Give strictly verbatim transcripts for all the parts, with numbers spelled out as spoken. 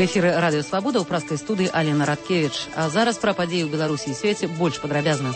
эфіры радыё Свабода, ў праскай студыі Алена Радкевіч. А зараз пра падзеі ў Беларусі і свеце больш падрабязна.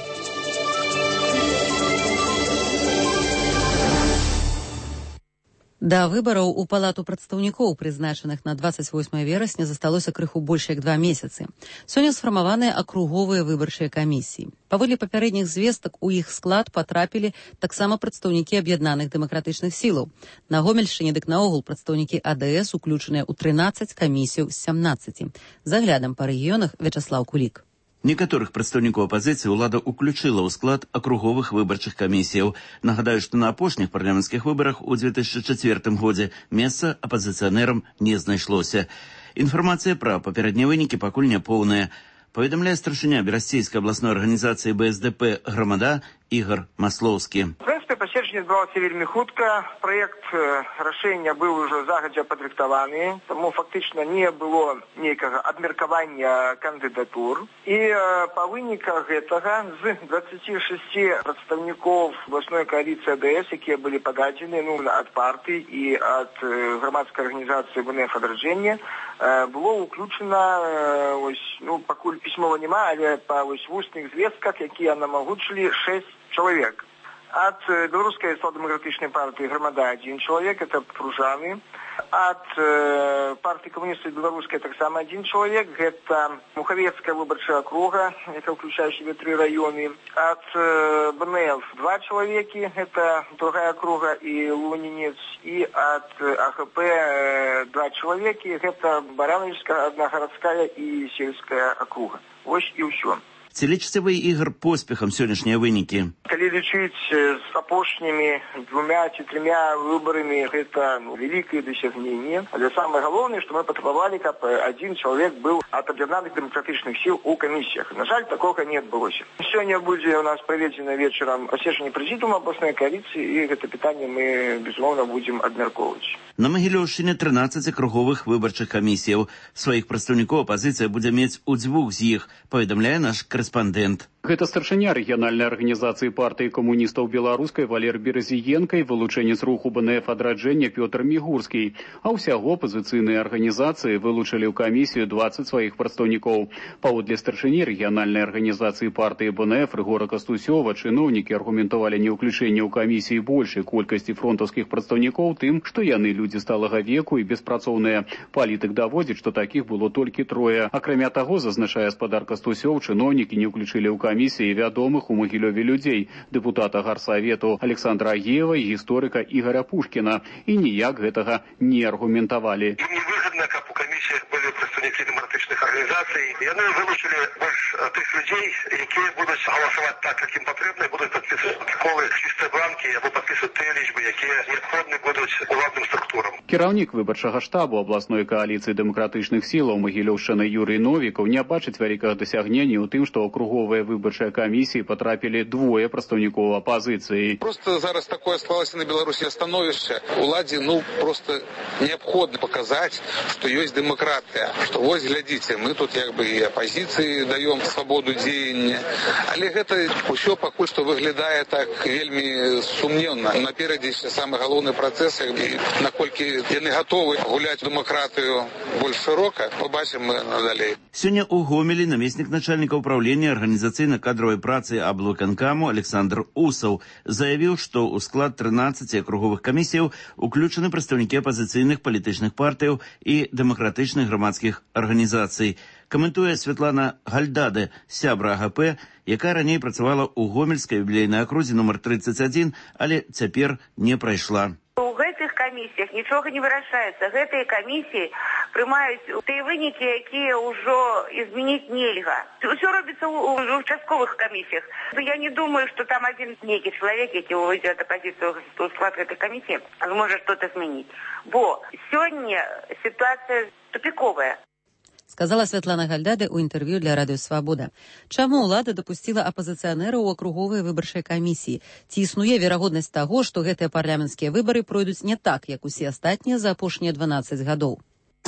Да выбараў у палату прадстаўнікоў, прызначаных на дваццаць восьмае верасня, засталося крыху больш як два месяцы. Сёння сфармаваныя акруговыя выбарчыя камісіі. Паводле папярэдніх звестак, у іх склад патрапілі таксама прадстаўнікі аб'яднаных дэмакратычных сілаў. На Гомельшчыне дык наогул прадстаўнікі А Дэ Эс уключаныя ў трынаццаць камісіяў з сямнаццаці. За аглядам па рэгіёнах Вячаслаў Кулік. Некаторых прадстаўнікоў апазіцыі ўлада ўключыла ў склад акруговых выбарчых камісіяў. Нагадаю, што на апошніх парламенцкіх выбарах у две тысячы чацвёртым годзе месца апазіцыянерам не знайшлося. Інфармацыя пра папярэднія вынікі пакуль няпоўная. Паведамляе старшыня Берасцейскай абласной арганізацыі Бэ Эс Дэ Пэ «Грамада» Ігор Маслоўскі. В принципе, паседжанне адбывалася вельмі хутка. Проект рашэння быў ужо загадзя падрыхтаваны, таму фактычна не было нейкага абмеркавання кандыдатур. І э, па выніках гэтага з дваццаці шасці прадстаўнікоў абласной кааліцыі А Дэ Эс, якія былі пададзены ну, ад партый і ад э, грамадскай арганізацыі Вэ Эн Эф «Адраджэнне», э, было ўключана э, ось, ну, пакуль пісьмова няма, але па ось вусных звестках, якія намагучылі шэсць чалавек. От беларускай социал-демократычнай партыі «Грамада» один человек, это Пружаны. От э, партии коммунистов белорусской таксама один человек, это Муховецкая выборчая округа, это включая в себе три районы. От э, Бэ Эн Эф два человека, это другая округа и Лунинец. И от э, А Ха Пэ э, два человека, это Барановичская, одногородская и сельская округа. Вот и все. Ці лічыце вы, Ігор, поспехам сённяшнія вынікі? Калі лічыць з апошнімі двумя ці трымя выбарамі, гэта ну, вялікае дасягненне. Але самае галоўнае, што мы патрабавалі, каб адзін чалавек быў ад аб'яднаных дэмакратычных сіл у камісіях. На жаль, такога не адбылося. Сёння будзе у нас праведзена вечарам паседжанне прэзідыума абласной кааліцыі, і гэта пытанне мы, безумоўна, будзем абмяркоўваць. На Магілёўшчыне трынаццаць акруговых выбарчых камісіяў. Сваіх прадстаўнікоў апазіцыя будзе мець у дзвюх з іх, паведамляе наш корэспандэнт. Гэта старшыня рэгіянальнай арганізацыі партыі камуністаў беларускай Валер Березіенка і вылучэнец руху Бэ Эн Эф «Адраджэнне» Пётр Мігурскі. А ўсяго апазіцыйныя арганізацыі вылучылі ў камісію дваццаць сваіх прадстаўнікоў. Паводле старшыні рэгіянальнай арганізацыі партыі Бэ Эн Эф Рыгора Кастусёва чыноўнікі аргументавалі неўключэнне ў камісіі большай колькасці фронтаўскіх прадстаўнікоў тым, што яны людзі сталага веку і беспрацоўныя. Палітык даводзіць, што такіх было толькі трое. Акрамя таго, зазначае спадар Кастусёў, чыноўнікі не ўключылі ў камісіі вядомых у Магілёве людзей, дэпутата гарсавету Александра Агеева і гісторыка Ігоря Пушкіна, і ніяк гэтага не аргументавалі. Ім невыгадна, каб у камісіях былі прадстаўнікі дэмакратычных арганізацый. Яны вылучылі больш тых людзей, якія будуць галасаваць так, як ім патрэбна, і будуць падпісваць протаколы чыстыя бланкі або падпісваць тыя лічбы, якія неабходны будуць уладным структурам. Кіраўнік выбарчага штабу абласной кааліцыі дэмакратычных сілаў Магілёўшчыны Юрый Новікаў не бачыць вялікага дасягнення ў тым, што акруговыя выбарчыя камісіі потрапілі двое прадстаўнікоў апазіцыі. Просто зараз такое склалася на Беларусі становішча. Уладзе, ну, просто неабходна паказаць, што ёсць дэмакратыя. Што вось, глядзіце, мы тут як бы і апазіцыі даём свабоду дзеяння. Але гэта ўсё пакуль што выглядае так вельмі сумнеўна. Наперадзе яшчэ самы галоўны працэс, і наколькі яны гатовы гуляць дэмакратыю больш шырока, побачым мы надалей. Сёння ў Гомелі намеснік начальніка ўправлення арганізацыйна-кадровай працы аблвыканкаму Александр Усаў заявіў, што ў склад трынаццаці акруговых камісіяў уключаны прадстаўнікі апазіцыйных палітычных партыяў і дэмакратычных грамадскіх арганізацый. Каментуе Святлана Гальдаде, сябра А Га Пэ, якая раней працавала ў гомельскай юбілейнай акрузе нумар трыццаць адзін, але цяпер не прайшла. У гэтых камісіях нічога не вырашаецца. Гэтыя камісіі прымаюць тыя вынікі, якія ўжо змяніць нельга. Усё робіцца ў участковых камісіях. Я не думаю, што там адзін нейкі чалавек, які ўвойдзе ад апазіцыі ў склад гэтай камісіі, зможа што-то змяніць. Бо сёння сітуацыя тупіковая. Сказала Святлана Гальдаде ў інтэрв'ю для радыё Свабода. Чаму ўлада дапусціла апазіцыянераў у акруговыя выбарчыя камісіі? Ці існуе верагоднасць таго, што гэтыя парламенцкія выбары пройдуць не так, як усе астатнія за апошнія дванаццаць гадоў?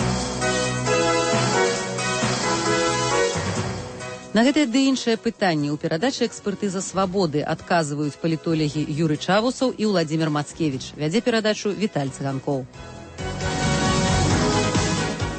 На гэтае ды іншае пытанне ў перадачы «Экспертыза свабоды» адказваюць палітолагі Юрый Чавусаў і Владзімір Мацкевіч. Вядзе перадачу Віталь Цыганкоў.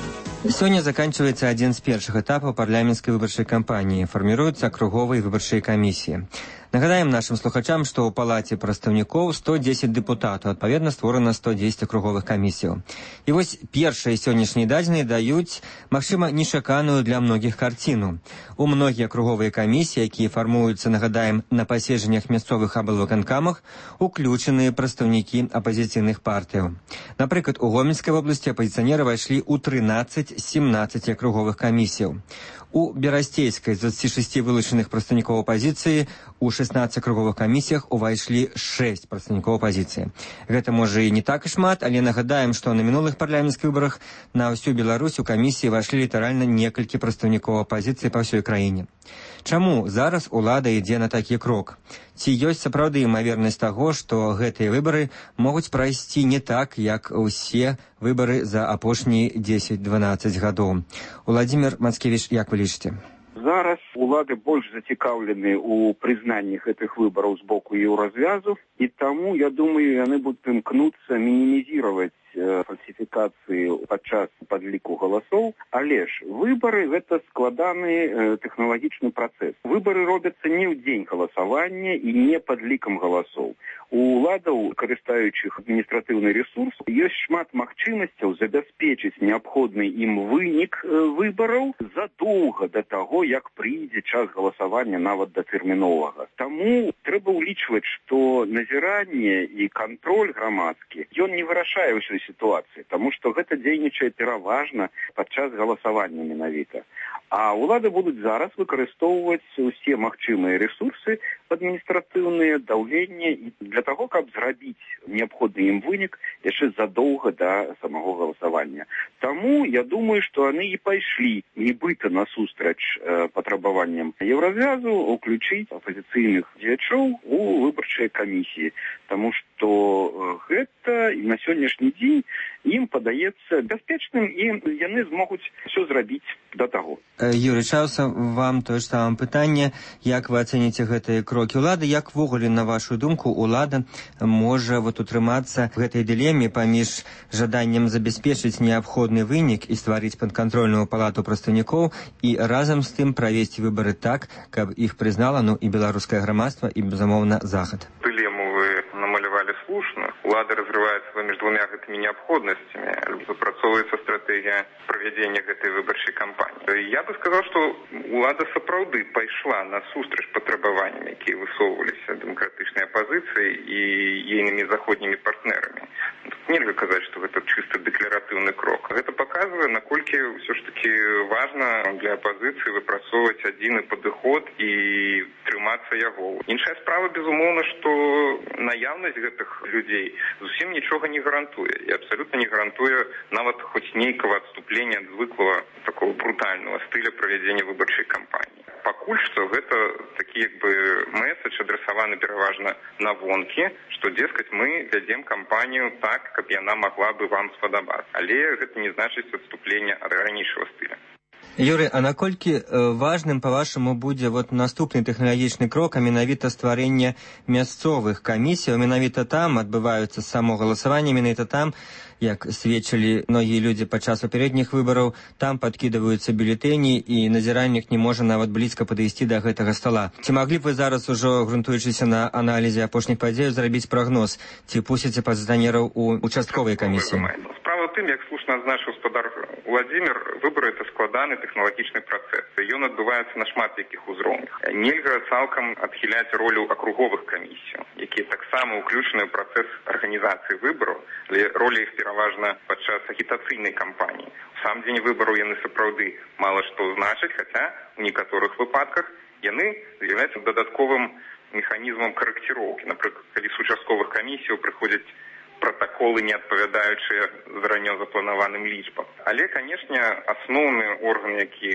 Сегодня заканчивается один из первых этапов парламентской выборчей кампании. Формируются округовые выборчие комиссии. Нагадаем нашим слухачам, што ў палаце прадстаўнікоў сто дзесяць дэпутатаў, адпаведна створана сто дзесяць акруговых камісіяў. І вось першыя сённяшнія дадзеныя даюць, магчыма, нечаканую для многіх карціну. У многія акруговыя камісіі, якія фармуюцца, нагадаем, на паседжаннях мясцовых аблвыканкамах, уключаныя прадстаўнікі апазіцыйных партыяў. Напрыклад, у Гомельскай вобласці апазіцыянеры вайшлі ў трынаццаць з семнаццаці акруговых камісіяў. У Берасцейскай з двадцати шести вылучаных прадстаўнікоў апазіцыі у шестнадцати акруговых камісіях увайшлі шэсць прадстаўнікоў апазіцыі. Гэта можа і не так і шмат, але нагадаем, што на мінулых парламенцкіх выбарах на ўсю Беларусь у камісіі вайшлі літаральна некалькі прадстаўнікоў апазіцыі па ўсёй краіне. Чаму зараз улада ідзе на такі крок? Ці ёсць сапраўды імавернасць таго, што гэтыя выбары могуць прайсці не так, як усе выбары за апошнія дзесяць-дванаццаць гадоў? Уладзімір Мацкевіч, як вы лічыце? Зараз улады больш зацікаўлены ў прызнанні гэтых выбараў з боку еўразвязу, і таму, я думаю, яны будуць імкнуцца мінімізировать фальсификации падчас падліку галасоў, але ж выборы гэта складаны тэхналагічны працэс. Выборы робяцца не ў дзень галасавання і не падлікам галасоў. У уладаў, карыстаючых адміністратыўны ресурс, ёсць шмат магчымасцяў забяспечыць неабходны ім вынік выбараў задоўга да таго, як прыйдзе час галасавання нават датэрміновага. Таму трэба ўлічваць, што назіранне і кантроль грамадскі, ён не вырашае ўсёй сітуацыі, таму што гэта дзейнічае пераважна падчас галасавання менавіта. А улады будуць зараз выкарыстоўваць усе магчымыя ресурсы адміністратыўныя, даўленне для таго, каб зрабіць неабходны ім вынік яшчэ задоўга да самого галасавання. Таму я думаю, што яны і пайшлі нібыта насустрач э, патрабаванням еўразвязу уключыць апазіцыйных дзеячоў у выбарчыя камісіі, таму што гэта на сённяшні дзень ім падаецца бяспечным, і яны змогуць все зрабіць да таго. Юрий Чауса, вам тое ж самае пытанне. Як вы ацэніце гэтыя крокі улады? Як ввогуле, на вашу думку, улада можа вот утрымацца в гэтай дылеме паміж жаданнем забяспечыць неабходны вынік і стварыць падкантрольную палату прадстаўнікоў і разам з тым правесці выбары так, каб іх прызнала, ну, і беларускае грамадства, і, безумоўна, захад? Дылему вы намалявалі слушна. Улада разрываецца паміж двумя гэтымі неабходнасцямі. Запрацоўваецца стратэгія правядзення гэтай выбарчай кампаніі. Я бы сказал, што улада сапраўды пайшла на сустрач патрабаванням, якія высоўваліся дэмакратычнай апазіцыяй і ейнымі заходнімі партнерамі. Нельга казаць, што гэта чыста дэкларатыўны крок. Гэта паказвае, наколькі ўсё ж такі важна для апазіцыі выпрацоўваць адзіны падыход і трымацца яго. Іншая справа, безумоўна, што наяўнасць гэтых людзей зусім нічога не гарантуе. І абсалютна не гарантуе нават хоць нейкага адступлення ад звыклага такого брутального стыля правядзення выбарчай кампаніі. Пакуль што гэта такі як бы месседж адрасаваны пераважна на вонкі, што, дескаць, мы вядзем кампанію так, каб яна магла бы вам спадабацца. Але гэта не значыць адступлення ад ранейшага стыля. Юрий, а наколькі важным, па-вашаму, будзе вот наступны тэхналагічны крок, а менавіта стварэнне мясцовых камісій, менавіта там адбываюцца само галасаванне, менавіта там, як сведчылі многія людзі падчас папярэдніх выбараў, там падкідваюцца бюлетэні, і назіральнік не можа нават блізка падысці да гэтага стола. Ці маглі б вы зараз ужо, грунтуючыся на аналізе апошніх падзей, зрабіць прагноз, ці пусціце пазіцыянераў у участковыя камісіі? Справа ў тым, як слушна адзначыў спадар Уладзімір, выбары — это складаны тэхналагічны працэс. Ён адбываецца на шмат якіх узроўнях. Нельга цалкам адхіляць ролю акруговых камісій, якія таксама ўключаны ў працэс арганізацыі выбараў, але роля іх пераважна падчас агітацыйнай кампаніі. У сам дзень выбараў яны сапраўды мала што значаць, хаця у некаторых выпадках яны з'яўляюцца дадатковым механізмам карэкціроўкі. Напрыклад, калі з участковых камісій прыходзяць протоколы, не адпавядаючыя зараней запланаваным лічбам. Але, канешне, асноўны орган, які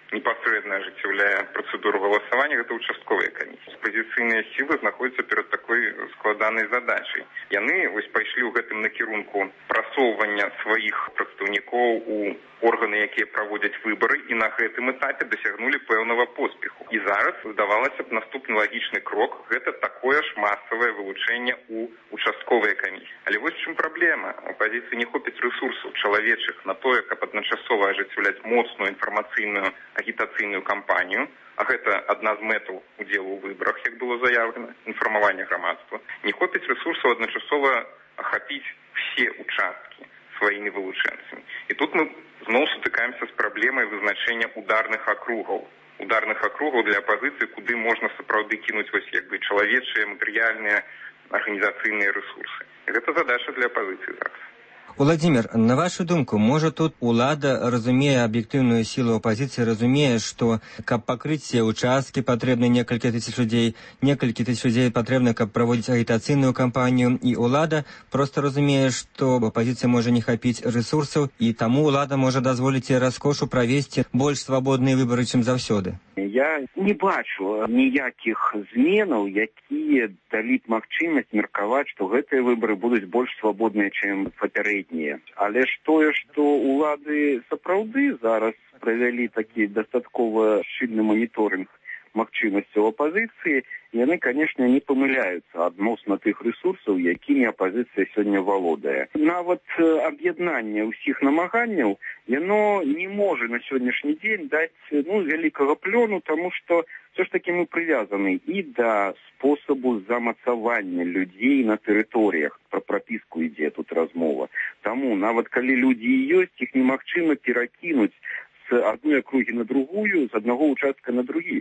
непасрэдна ажыццяўляе працэдуру галасавання, гэта участковыя камісіі. Апазіцыйныя сілы знаходзяцца перад такой складанай задачай. Яны вось пайшлі ў гэтым накірунку прасоўвання сваіх прадстаўнікоў у органы, якія праводзяць выбары, і на гэтым этапе дасягнулі пэўнага поспеху. І зараз, здавалася б, наступны лагічны крок – гэта такое ж масавае вылучэнне ў участковыя камісіі. Але вось чым праблема. Апазіцыі не хопіць рэсурсаў чалавечых на тое, каб адначасова ажыццяўляць моцную інфармацыйную агітацыйную кампанію, а гэта адна з мэтаў удзелу ў выбарах, як было заявлена, інфармавання грамадства. Не хопіць рэсурсаў адначасова ахапіць все участкі сваімі вылучэнцамі. І тут мы зноў сутыкаемся з праблемай вызначэння ударных акругаў. Ударных акругаў для апазіцыі, куды можна сапраўды кінуць вось як бы чалавечыя, матэрыяльныя, арганізацыйныя рэсурсы. І гэта задача для апазіцыі зараз. Владимир, на вашу думку, можа тут улада, разумея аб'ектыўную сілу апазіцыі, разумее, што каб пакрыць все участкі патрэбна некалькі тысяч людзей, некалькі тысяч людзей патрэбна, каб праводзіць агітацыйную кампанію, і улада просто разумее, што апазіцыя можа не хапіць рэсурсаў, і таму улада можа дазволіць раскошу правесці больш свабодныя выбары, чым заўсёды. Я не бачу ніякіх зменаў, якія далі б магчымасць меркаваць, што гэтыя выбары будуць больш свабодныя, чым папярэднія. Але ж тое, што улады сапраўды зараз правялі такі дастаткова шчыльны маніторынг магчымасцяў апазіцыі, яны, канешне, не памыляюцца адносна тых рэсурсаў, якімі апазіцыя сёння валодае. Нават аб'яднанне ўсіх намаганняў, яно не можа на сённяшні дзень даць ну, вялікага плёну, таму што все ж таки мы прывязаны і да спосабу замацавання людзей на тэрыторыях. Пра прапіску ідзе тут размова. Таму, нават калі людзі і ёсць, іх немагчыма перакінуць з адной акругі на другую, з аднаго участка на другі.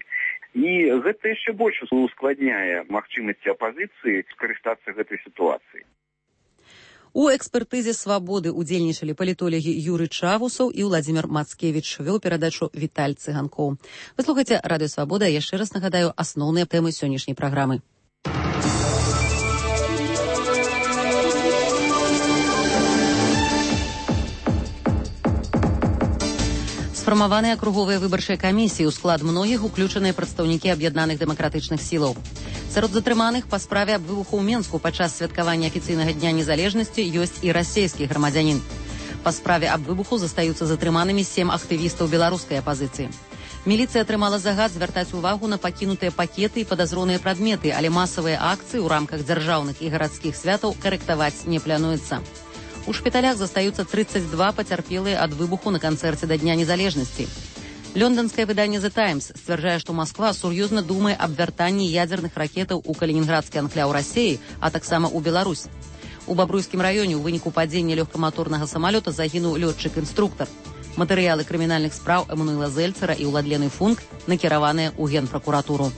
І гэта яшчэ больш ускладняе магчымасці апазіцыі скарыстацца гэтай сітуацыяй. У экспертызе «Свабоды» удзельнічалі палітолагі Юрый Чавусаў і Владзімір Мацкевіч. Вёў перадачу Віталь Цыганкоў. Вы слухаеце Радыё Свабода. Яшчэ раз нагадаю асноўныя тэмы сённяшняй праграмы. Сфармаваныя акруговыя выбарчыя камісіі, у склад многіх уключаныя прадстаўнікі аб'яднаных дэмакратычных сілаў. Сярод затрыманых па справе аб выбуху ў Менску падчас святкавання афіцыйнага дня незалежнасці ёсць і расейскі грамадзянін. Па справе аб выбуху застаюцца затрыманымі сем актывістаў беларускай апазіцыі. Міліцыя атрымала загад звяртаць увагу на пакінутыя пакеты і падазроныя прадметы, але масавыя акцыі ў рамках дзяржаўных і гарадскіх святаў карэктаваць не плануецца. У шпіталях застаюцца тридцать два пацярпелыя ад выбуху на канцэрце да Дня незалежнасці. Лондонскае выданне «The Times» сцвярджае, што Масква сур'ёзна думае аб вяртанні ядзерных ракетаў у калінінградскі анкляў Расіі, а таксама ў Беларусь. У Бабруйскім раёне ў выніку падзення лёгкаматорнага самалёта загінуў лётчык-інструктар. Матэрыялы крымінальных спраў Эммануэла Зельцера і Уладлены Функ накіраваныя ў Генпракуратуру.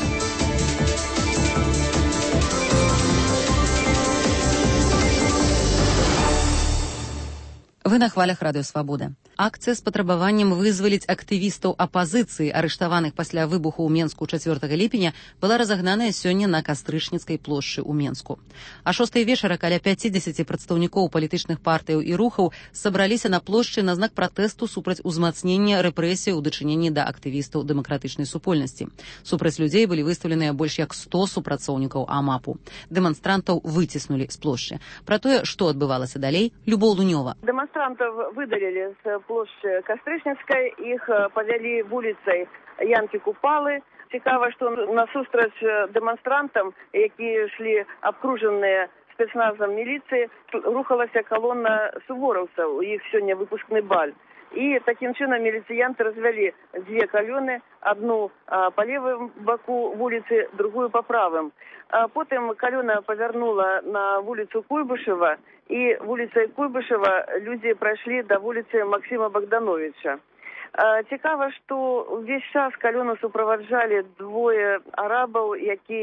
Вы на хвалях Радыё Свабода. Акцыя з патрабаваннем вызваліць актывістаў апазіцыі, арыштаваных пасля выбуху ў Менску чацвёртага ліпеня, была разагнаная сёння на Кастрычніцкай плошчы ў Менску. А шостай вечара каля пяцідзесяці прадстаўнікоў палітычных партыяў і рухаў сабраліся на плошчы на знак пратэсту супраць узмацнення рэпрэсій у дачыненні да актывістаў дэмакратычнай супольнасці. Супраць людзей былі выстаўленыя больш як сто супрацоўнікаў АМАПу. Дэманстрантаў выціснулі з плошчы. Пра тое, што адбывалася далей, Любоў Лунёва. Демонстрантов выдалили с площади Кастрычніцкай, их повели вулицей Янки Купалы. Цікаво, что насустрач демонстрантам, які шли обкруженные спецназом милиции, рухалася колонна суворовцев, их сегодня выпускный баль. И таким чином милициянты развели две колонны, одну а, по левому боку улицы, другую по правым. А потом колонна повернула на улицу Куйбышева, и улицей Куйбышева люди прошли до улицы Максима Богдановича. А, цікаво, что весь час колонну супроводжали двое арабов, які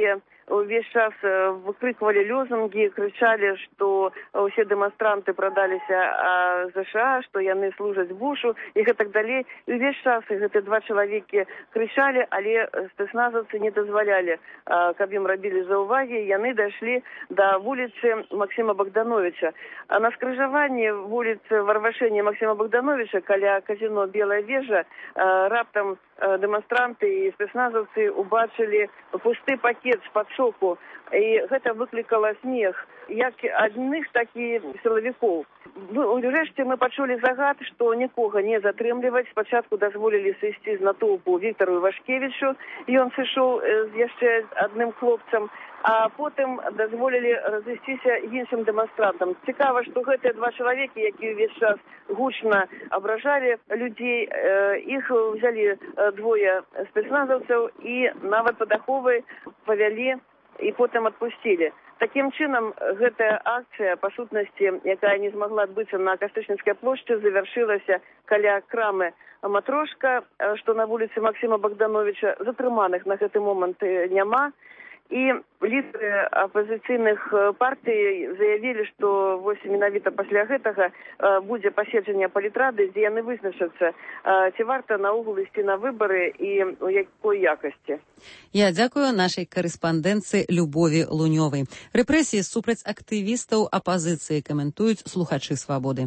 увесь час выкрикивали лозунги, кричали, что все демонстранты продалися США, что яны служаць Бушу и так далее. И увесь час эти два человека кричали, але спецназовцы не дозволяли, каб им робили зауваги. Яны дошли до улицы Максима Богдановича. А на скрыжаванні улицы Варвашения Максима Богдановича, каля казино «Белая вежа», раптом демонстранты и спецназовцы убачили пусты пакет з-пад соку. И это выкликало смех як одних, так и силовиков. Урэшце мы пачулі загад, што нікога не затрымліваць. Спачатку дазволілі сысці з натоўпу Віктору Івашкевічу, і ён сышоў з яшчэ адным хлопцам, а потым дазволілі разысціся іншым дэманстрантам. Цікава, што гэтыя два чалавекі, якія ўвесь час гучна абражалі людзей, іх взялі двое спецназаўцаў і нават пад аховай павялі і потым адпусцілі. Таким чынам, гэтая акцыя, па сутнасці, якая не змагла адбыцца на Кастрычніцкай плошчы, завяршылася каля крамы «Матрошка», што на вуліцы Максима Богдановича. Затрыманых на гэты момант няма. І лідеры апазіцыйных партый заявілі, што вось менавіта пасля гэтага будзе паседжанне палітрады, дзе яны вызначацца, ці варта наогул ісці на выбары і у якой якасці. Я дзякую нашай карэспандэнтцы Любові Лунёвай. Рэпрэсіі супраць актывістаў апазіцыі каментуюць слухачы «Свабоды».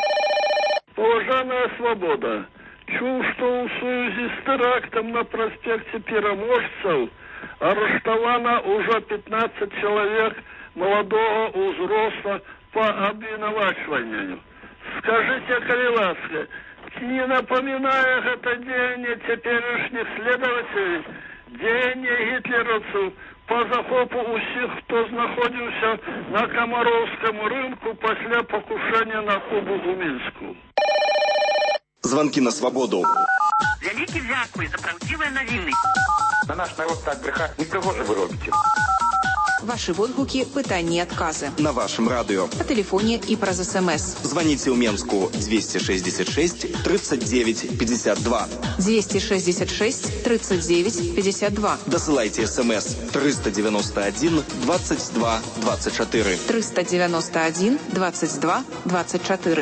Уважаемая «Свобода», чуў, што ў сувязі з тэрактам на праспекце Пераможцаў арыштавана ўжо пятнадцать человек молодого узроста по обвинувачиванию. Скажите, калі ласка, не напоминая это деяние теперешних следователей, деяние гитлеровцев по захопу усіх, хто знаходзіўся на Камаровском рынку после покушения на Кубу у Мінску? Звонки на свободу. Вялікі дзякуй за правдзівыя навіны. На наш народ так брехать не пригоже вы робите. Ваши водгуки, пытания и отказы. На вашем радио. По телефоне и про СМС. Звоните в Менску двести шестьдесят шесть тридцать девять пятьдесят два. двести шестьдесят шесть тридцать девять пятьдесят два. Досылайте СМС триста девяносто один двадцать два двадцать четыре. триста девяносто один двадцать два двадцать четыре.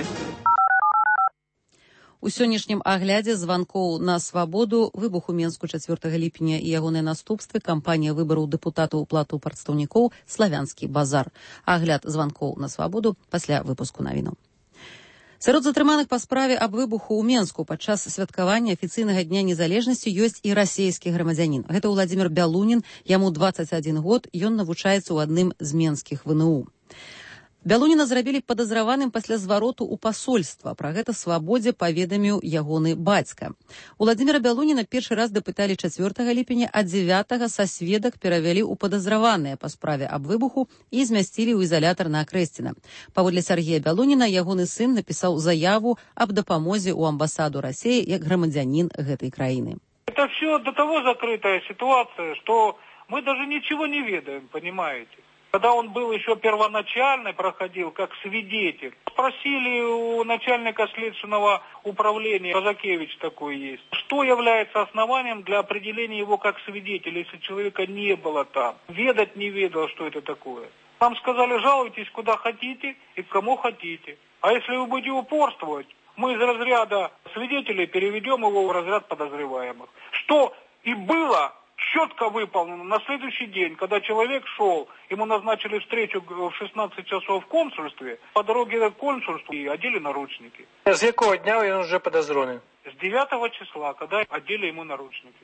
У сённяшнім аглядзе званкоў на свабоду, выбух у Менску чацвёртага ліпеня і ягоныя наступствы, кампанія выбараў дэпутатаў у плату прадстаўнікоў, славянскі базар. Агляд званкоў на свабоду пасля выпуску навінаў. Сярод затрыманых па справе аб выбуху ў Менску падчас святкавання афіцыйнага дня незалежнасці ёсць і расійскі грамадзянін. Гэта Уладзімір Бялунін, яму двадцать один год, ён навучаецца ў адным з менскіх вэ эн у. Бялуніна зрабілі падазраваным пасля звароту ў пасольства. Пра гэта «Свабодзе» паведаміў ягоны бацька. Уладзіміра Бялуніна першы раз дапыталі чацвёртага ліпеня, а дзевятага са сведак перавялі ў падазраваныя па справе аб выбуху і змясцілі ў ізалятар на Акрэсціна. Паводле Сергея Бялуніна, ягоны сын напісаў заяву аб дапамозе ў амбасаду Расіі як грамадзянін гэтай краіны. Это все до того закрытая ситуация, что мы даже ничего не ведаем, понимаете? Когда он был еще первоначально, проходил как свидетель, спросили у начальника следственного управления, Казакевич такой есть, что является основанием для определения его как свидетеля, если человека не было там. Ведать не ведал, что это такое. Нам сказали, жалуйтесь куда хотите и к кому хотите. А если вы будете упорствовать, мы из разряда свидетелей переведем его в разряд подозреваемых. Что и было четко выполнено на следующий день, когда человек шел, ему назначили встречу в шестнадцать часов в консульстве, по дороге к консульству и одели наручники. С какого дня он уже подозреваемый? С девятого числа, когда одели ему наручники.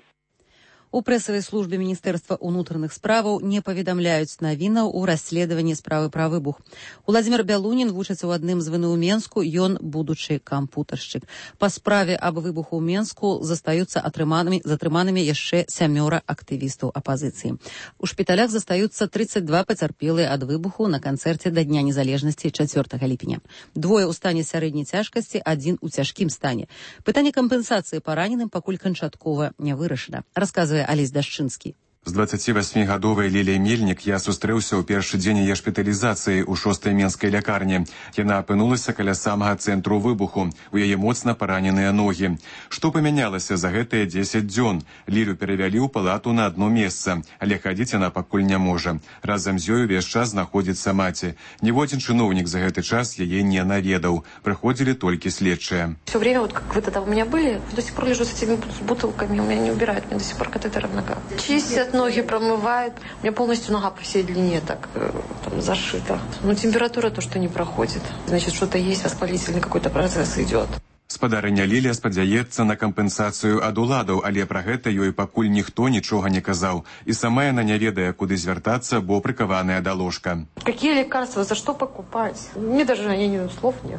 У прэсавай службе Міністэрства ўнутраных справаў не паведамляюць навінаў у расследаванні справы пра выбух. Уладзімір Бялунін вучыцца ў адным з вэ эн у Менску, ён будучы кампутаршчык. Па справе аб выбуху ў Менску застаюцца атрыманымі, затрыманымі яшчэ сямёра актывістаў апазіцыі. У шпіталях застаюцца тридцать два пацярпелыя ад выбуху на канцэрце да Дня незалежнасці чацвёртага ліпеня. Двое ў стане сярэдняй цяжкасці, адзін у цяжкім стане. Пытанне кампенсацыі параненым пакуль канчаткова не вырашана, расказвае Алесь Дашчынскі. З дваццацівасьмігадовай Ліляй Мельнік я сустрэўся ў першы дзень яе шпіталізацыі ў шостай менскай лякарні. Яна апынулася каля самага цэнтру выбуху. У яе моцна параненыя ногі. Што памянялася за гэтыя дзесяць дзён? Лілю перавялі ў палату на адно месца, але хадзіць яна пакуль не можа. Разам з ёй увесь час знаходзіцца маці. Ніводзін чыноўнік за гэты час яе не наведаў. Прыходзілі толькі следчыя. Все время, вот как вы тогда у меня были, до сих пор лежу с этими бутылками, у меня не убирают, у меня до сих пор катетер в ногах. Чистят, ноги промывают. У меня полностью нога по всей длине так там зашита. Но температура то, что не проходит. Значит, что-то есть, воспалительный какой-то процесс идет. Спадарыня Лілія спадзяецца на кампенсацыю ад уладаў, але пра гэта ёй пакуль ніхто нічога не казаў. І сама яна не ведае, куды звяртацца, бо прыкаваная да ложка. Какие лекарства? За что покупать? Мне даже я не, слов нет.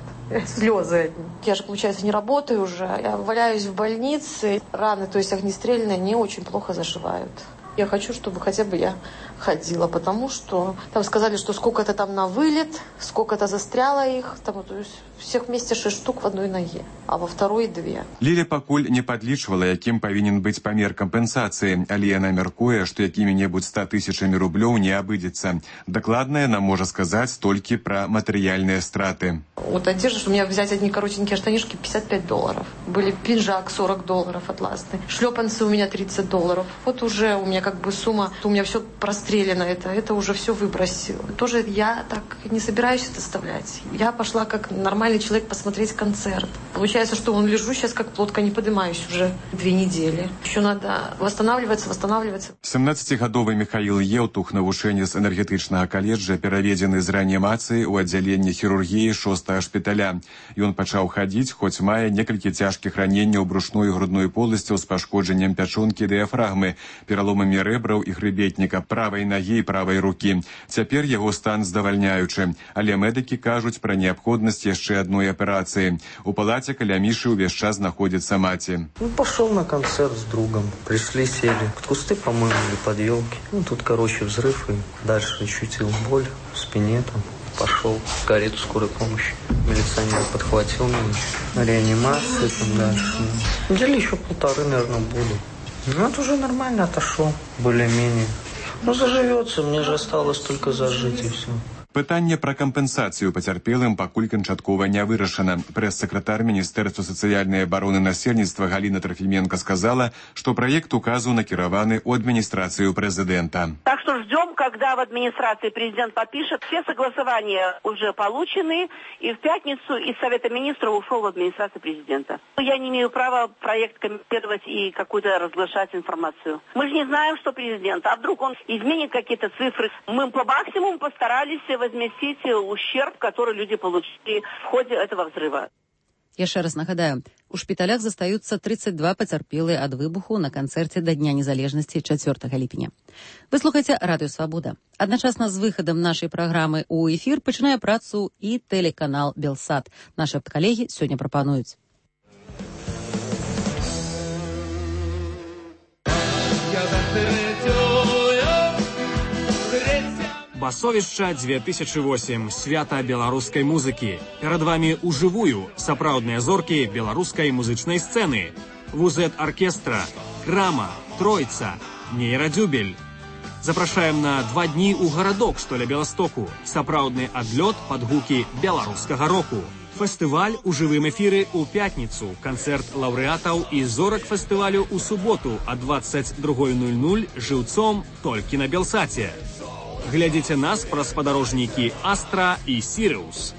Слезы одни. Я же, получается, не работаю уже. Я валяюсь в больнице. Раны, то есть огнестрельные, не очень плохо заживают. Я хочу, чтобы хотя бы я ходила, потому что там сказали, что сколько-то там на вылет, сколько-то застряло их, там, то есть всех вместе шесть штук в одной ноге, а во второй две. Ліля пакуль не падлічвала, якім павінен быць памер кампенсацыі, але яна мяркуе, што якімі-небудзь ста тысячамі рублёў не абыдзецца. Дакладна яна можа сказаць толькі пра матэрыяльныя страты. Вот одежда, что у меня взять одни коротенькие штанишки пятьдесят пять долларов. Были пиджак сорок долларов атласный. Шлепанцы у меня тридцать долларов. Вот уже у меня как бы сумма, у меня все прострелено, это, это уже все выбросило. Тоже я так не собираюсь это оставлять. Я пошла как нормальный человек посмотреть концерт. Получается, что он лежу сейчас как плотка, не поднимаюсь уже две недели. Еще надо восстанавливаться, восстанавливаться. семнаццацігадовы Михаил Еўтух, навучэнец энергетычнага каледжа, пераведзены з рэанімацыі ў аддзяленне хірургіі шостага шпіталя. Ён пачаў хадзіць, хоць мае некалькі цяжкіх раненняў брушной і грудной поласцяў з пашкоджаннем пячонкі дыяфрагмы, пераломамі рэбраў і хрыбетніка, правай нагі і правай рукі. Цяпер яго стан здавальняючы, але медыкі кажуць пра неабходнасць яшчэ адной аперацыі. У палаце каля Мішы ўвесь час знаходзіцца маці. Ну, пошел на концерт с другом. Пришли, сели. Кусты, по-моему, или под елки. Ну, тут, короче, взрыв, и дальше ощутил боль в спине там. Пошел в карету скорой помощи. Милиционер подхватил меня. На реанимации там дальше. Недели еще полторы, наверное, буду. Ну, это уже нормально, отошел. Более-менее. Ну, заживется. Мне же осталось только зажить, и все. Пытанне пра кампенсацыю пацярпелым пакуль канчаткова не вырашана. Прэс-сакратар Міністэрства сацыяльнай абароны насельніцтва Галіна Трофіменко сказала, што праект указу накіраваны ў адміністрацыю прэзідэнта. Так что ждем, когда в администрации президент подпишет. Все согласования уже получены, и в пятницу из Совета министров ушел в администрацию президента. Я не имею права проект комментировать и какую-то разглашать информацию. Мы же не знаем, что президент, а вдруг он изменит какие-то цифры. Мы по максимуму постарались возместить ущерб, который люди получили в ходе этого взрыва. Яшчэ раз нагадаю, у шпіталях застаюцца тридцать два пацярпелыя ад выбуху на канцэрце да Дня незалежнасці чацвёртага ліпеня. Вы слухаеце Радыё Свабода. Адначасна з выхадам нашай праграмы ў эфір пачынае працу і тэлеканал Белсат. Нашы калегі сёння прапануюць. Басовішча две тысячи восемь. Свята беларускай музыкі. Перад вамі ўжывую сапраўдныя зоркі беларускай музычнай сцэны. Вузет-аркестра, Крама, Тройца, Нейрадзюбель. Запрашаем на два дні ў гарадок, што ля Беластоку. Сапраўдны адлёт пад гукі беларускага року. Фестываль у жывым эфіры ў пятніцу. Канцэрт лаўрэатаў і зорак фестывалю ў суботу а двадцать два ноль ноль жыўцом толькі на Белсаце. Глядзіце нас праз спадарожнікі Астра і Сірыус.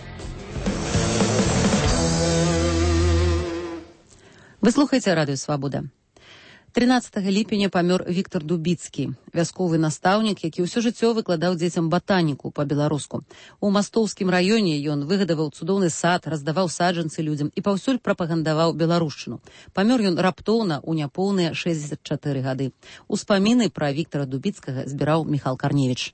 Вы слухаеце Радыё Свабода. тринадцатага ліпеня памёр Віктор Дубіцкі, вясковы настаўнік, які ўсё жыццё выкладаў дзецям батаніку па-беларуску. У Мастоўскім раёне ён выгадаваў цудоўны сад, раздаваў саджанцы людзям і паўсюль прапагандаваў беларушчыну. Памёр ён раптоўна ў няпоўныя шэсцьдзесят чатыры гады. Успаміны пра Віктора Дубіцкага збіраў Міхал Карневіч.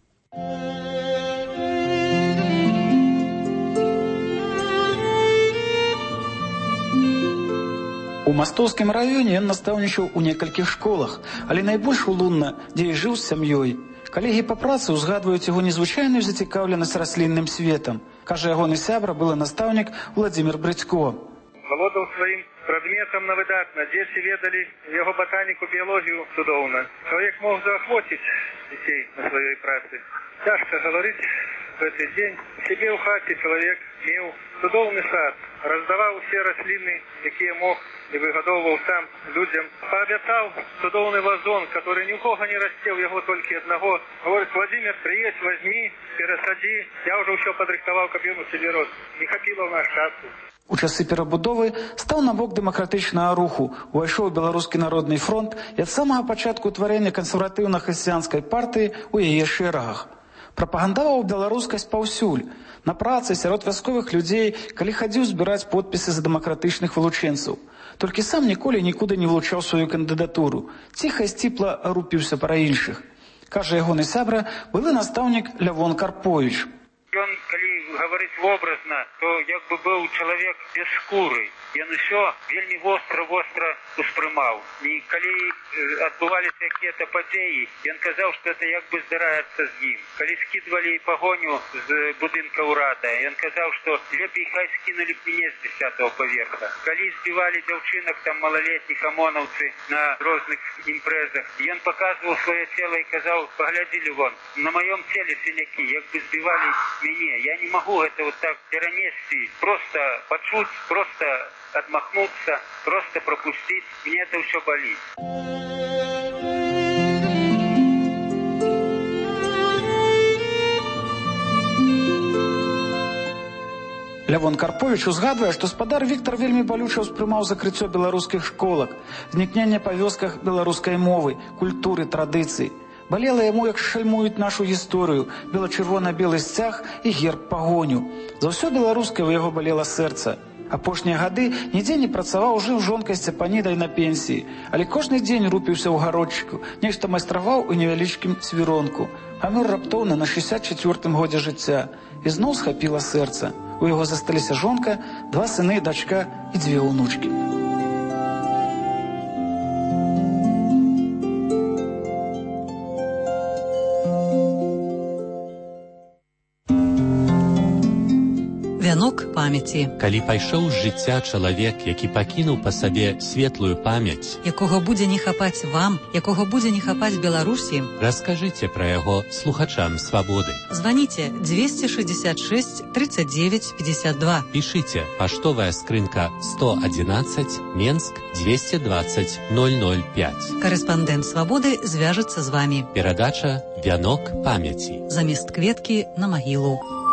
У Мастоўскім раёне ён настаўнічаў у некалькіх школах, але найбольш улунна, дзе і жыў з сям'ёй. Калегі па працы ўзгадваюць яго незвычайную зацікаўленасць раслінным светам. Кажа ягоны сябра, былы настаўнік Владзімир Брыцько. валодаў сваім прадметам на выдатна. Дзеці ведалі яго батаніку, біялогію цудоўна. Чалавек мог заахвоціць дзяцей на сваёй працы. Цяжка гаварыць в гэты дзень. Сябе ў хаце чалавек меў цудоўны сад, раздаваў усе расліны, якія мог, і выгадоўваў сам людзям. Паабяцаў цудоўны вазон, который нікога не расце, у яго толькі аднаго. Говорит: Владимир, приедь, возьми, перасадзі. Я ўжо ўсё падрыхтаваў, каб ён у сябе рос. Не хапіла ў наш часу. У часы перабудовы стаў на бок дэмакратычнага руху, увайшоў Беларускі народны фронт і ад самага пачатку ўтварэння кансерватыўна-хрысціянскай партыі ў яе шэрагах. Прапагандаваў беларускасць паўсюль. На працы сярод вясковых людзей, калі хадзіў збіраць подпісы за дэмакратычных вылучэнцаў. Толькі сам ніколі нікуды не вылучаў сваю кандыдатуру. Ціха і сціпла рупіўся пра іншых. Кажа ягоны сябра, былы настаўнік Лявон Карповіч. Ён, калі гаварыць вобразна, то як бы быў чалавек без скуры. Ён усё вельмі востра-востра успрымаў. І калі адбываліся якія-то падзеі, ён казаў, што это як бы здараецца з ім. Калі скідвалі пагоню з будынка ўрада, ён казаў, што лепей хай скінулі б мяне з дзесятого паверха. Калі збівалі дзяўчынак, там малалетніх амонаўцы на розных імпрэзах, ён паказваў сваё цела і казаў: паглядзілі вон, на маём целе сінякі, як бы збівалі мяне. Я не могу это вот так перенести, просто почуть, просто отмахнуться, просто пропустить. Мне это все болит. Лявон Карповіч узгадвае, што спадар Віктар вельмі балюча ўспрымаў закрыццё беларускіх школак, знікненне па вёсках беларускай мовы, культуры, традыцый. Балела яму, як шальмуюць нашу гісторыю, бела-чырвона-белы сцяг і герб пагоню. За ўсё беларускае ў яго балела сэрца. Апошнія гады нідзе не працаваў, жыў жонкай Сцяпанідай на пенсіі, але кожны дзень рупіўся ў гародчыку, нешта майстраваў у невялічкім свіронку. Памёр раптоўна на шэсцьдзесят чацвёртым годзе жыцця. І зноў схапіла сэрца. У яго засталіся жонка, два сыны, дачка і дзве ўнучкі. Вянок памяці. Калі пайшоў з жыцця чалавек, які пакінуў па сабе светлую памяць, якога будзе не хапаць вам, якога будзе не хапаць Беларусі, раскажыце пра яго слухачам свабоды. Званіце двести шестьдесят шесть тридцать девять пятьдесят два. Пішыце паштовая скрынка сто одиннадцать, Менск двести двадцать ноль ноль пять. Карэспандэнт свабоды звяжацца з вамі. Перадача «Вянок памяці». Замест кветкі на магілу.